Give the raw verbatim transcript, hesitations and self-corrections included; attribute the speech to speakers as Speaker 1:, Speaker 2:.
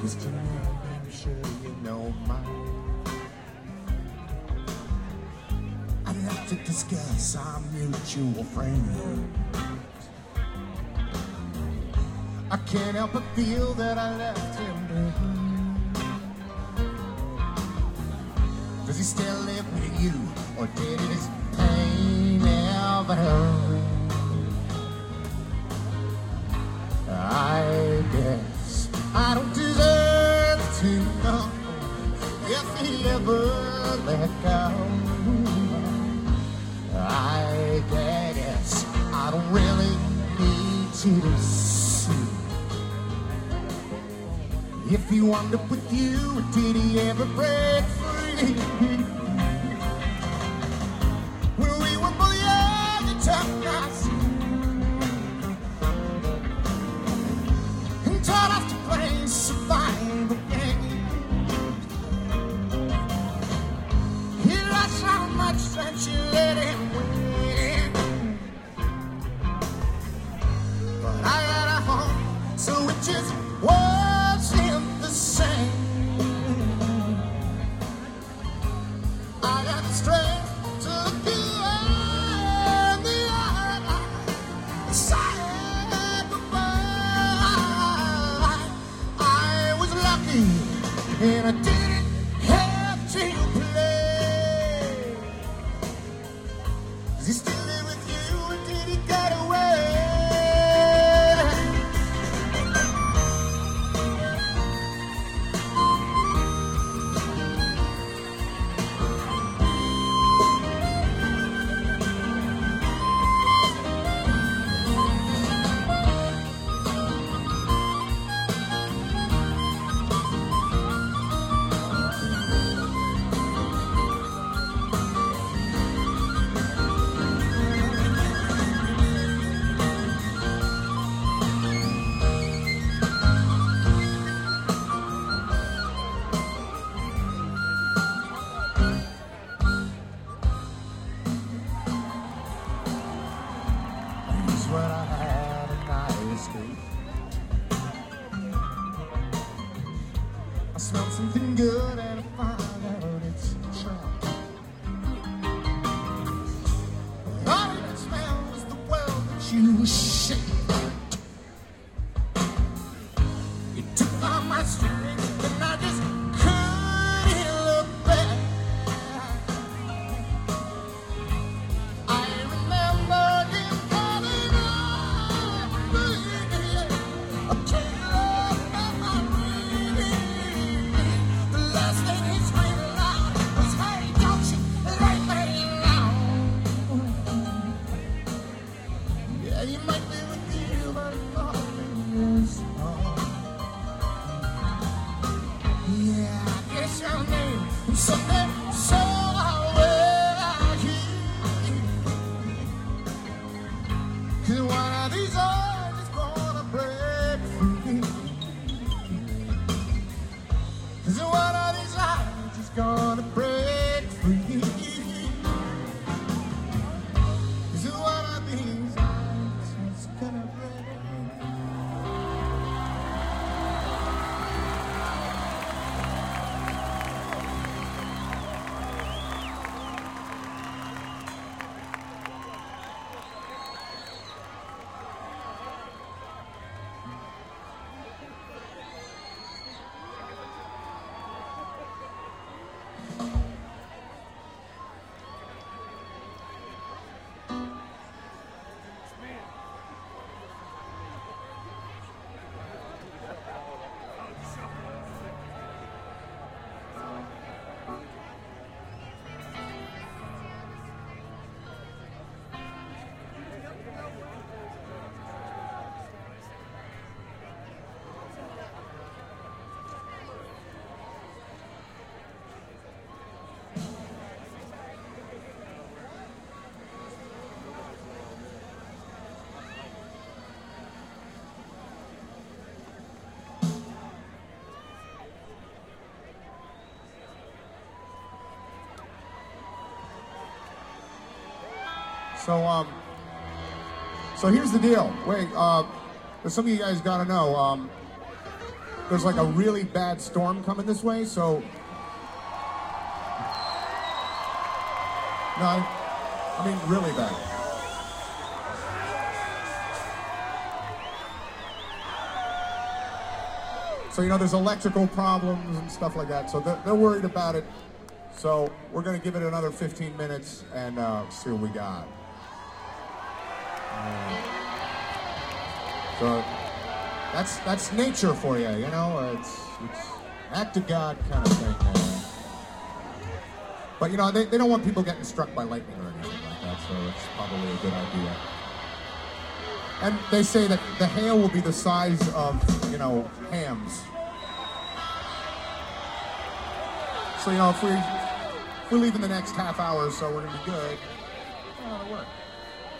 Speaker 1: Cause tonight I'm sure you know mine. I'd like to discuss our mutual friend. I can't help but feel that I left him behind. Does he still live with you, or did his pain ever end? I guess I don't deserve to know if he ever let go. I guess I don't really need to see if he wound up with you, or did he ever break free? Well, we were both young and tough guys, and taught us to play survival games. He lost so much that you let him win, but I got a home, so it just wasn't the same. I got the strength to look you in the eye and say goodbye. I was lucky and I didn't have to play. Is he still there with you, or did he get away? When I had a night escape, I smelled something good and I found out it's a trap. But all I could smell was the world that you shaped. It took all my strength and I just couldn't look back. I remember him calling on me. I can't love my ring. The last thing he screamed out was, hey, don't you let me alone. Yeah, you might be with you, but nothing is wrong. Yeah, I guess your name is something so well here. Cause one of these eyes is gonna break free. Cause one of these eyes is gonna break free. Cause one of these eyes is gonna break free. So, um, so here's the deal. Wait, uh, some of you guys gotta know. Um, there's like a really bad storm coming this way, so no, I, I mean really bad. So, you know, there's electrical problems and stuff like that, so they're, they're worried about it. So we're going to give it another fifteen minutes and uh, see what we got. Uh, so that's that's nature for you, you know. It's, it's act of God kind of thing, man. But, you know, they, they don't want people getting struck by lightning or anything like that, so it's probably a good idea. And they say that the hail will be the size of, you know, hams. So, you know, if we, if we leave in the next half hour or so, we're going to be good. Oh, that'll work.